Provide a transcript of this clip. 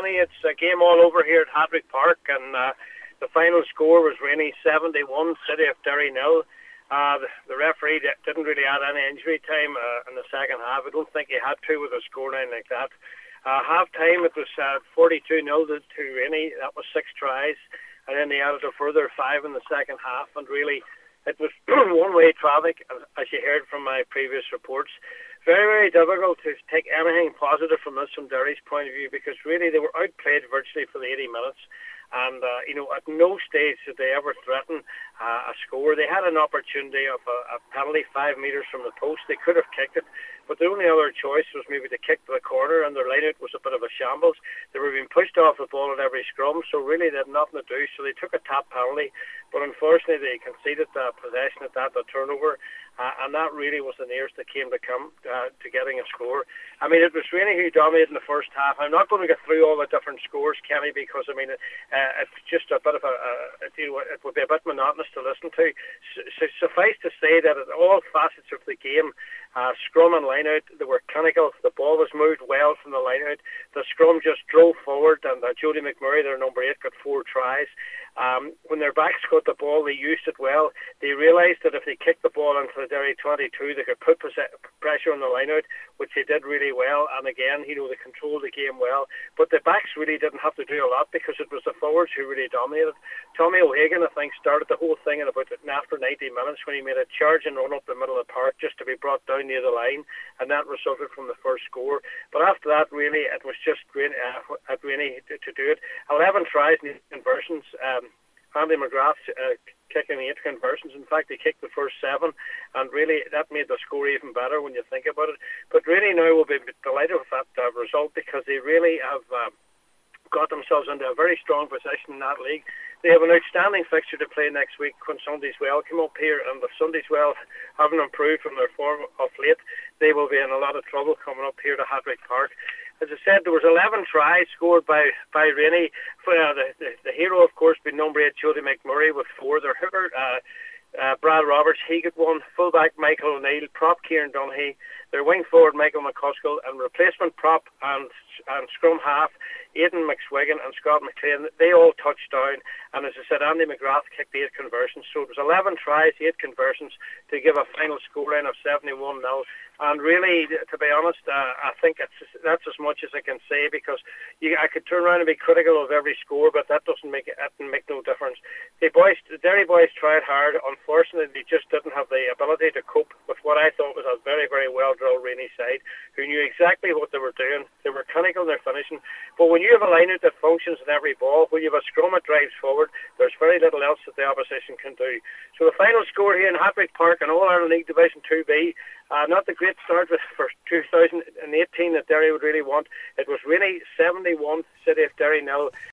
Kenny. It's a game all over here at Hadrick Park, and the final score was Rainey 71, City of Derry 0. The referee didn't really add any injury time in the second half. I don't think he had to with a scoreline like that. Half time it was 42-0 to Rainey. That was 6 tries, and then they added a further 5 in the second half, and really it was one-way traffic, as you heard from my previous reports. Very, very difficult to take anything positive from this from Derry's point of view, because really they were outplayed virtually for the 80 minutes. And, at no stage did they ever threaten a score. They had an opportunity of a penalty 5 metres from the post. They could have kicked it, but the only other choice was maybe to kick to the corner, and their line-out was a bit of a shambles. They were being pushed off the ball at every scrum, so really they had nothing to do. So they took a tap penalty, but unfortunately they conceded possession at that, the turnover, and that really was the nearest they came to getting a score. I mean, it was Rainey who dominated in the first half. I'm not going to get through all the different scores, Kenny, because I mean it's just a bit of it would be a bit monotonous to listen to. Suffice to say that at all facets of the game, scrum and line-out, they were clinical. The ball was moved well from the line-out. The scrum just drove forward, and Jody McMurray, their number 8, got 4 tries. When their backs got the ball, they used it well. They realised that if they kicked the ball into the Derry 22, they could put pressure on the line-out, which they did really well. And again, they controlled the game well. But the backs really didn't have to do a lot, because it was the forwards who really dominated. Tommy O'Hagan, I think, started the whole thing after 90 minutes, when he made a charge and run up the middle of the park just to be brought down near the line, and that resulted from the first score. But after that, really, it was just Rainey to do it. 11 tries and 8 conversions. Andy McGrath kicking 8 conversions. In fact, he kicked the first 7, and really that made the score even better when you think about it. But really now we'll be delighted with that result, because they really have got themselves into a very strong position in that league. They have an outstanding fixture to play next week when Sunday'swell come up here, and if Sunday'swell haven't improved from their form of late, they will be in a lot of trouble coming up here to Hadrick Park. As I said, there was 11 tries scored by Rainey. The hero, of course, being number 8, Jody McMurray, with 4. Their hooker, Brad Roberts, he got 1. Fullback Michael O'Neill, prop Kieran Dunhey, their wing forward Michael McCuskell, and replacement prop and scrum half Aidan McSwiggan and Scott McLean. They all touched down, and as I said, Andy McGrath kicked 8 conversions. So it was 11 tries, 8 conversions to give a final scoreline of 71-0. And really, to be honest, I think that's as much as I can say, because I could turn around and be critical of every score, but that doesn't make no difference. The Derry boys tried hard. Unfortunately, they just didn't have the ability to cope with what I thought was a very, very well-drilled Rainey side, who knew exactly what they were doing. They were clinical in their finishing. But when you have a line-out that functions in every ball, when you have a scrum that drives forward, there's very little else that the opposition can do. So the final score here in Hadrick Park in All-Ireland League Division 2B, not the great start for 2018 that Derry would really want. It was really 71, City of Derry 0.